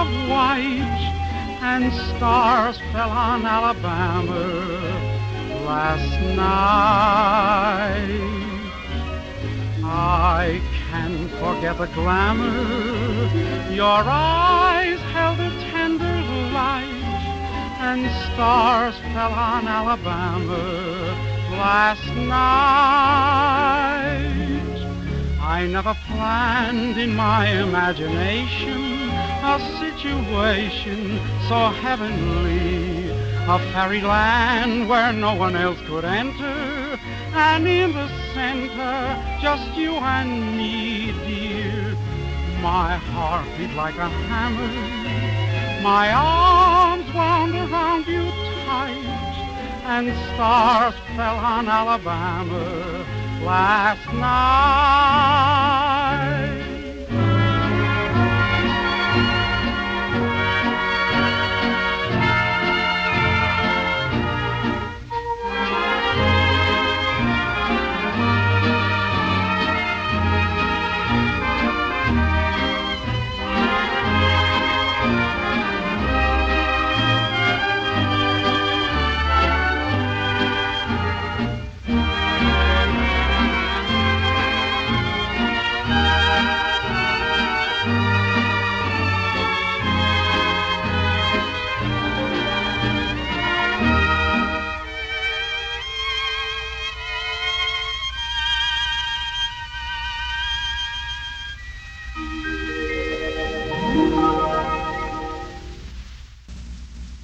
of white, and stars fell on Alabama last night. I can't forget the glamour. Your eyes held a tender light, and stars fell on Alabama last night. I never planned in my imagination a situation so heavenly, a fairyland where no one else could enter, and in the center, just you and me, dear. My heart beat like a hammer, my arms wound around you tight, and stars fell on Alabama last night.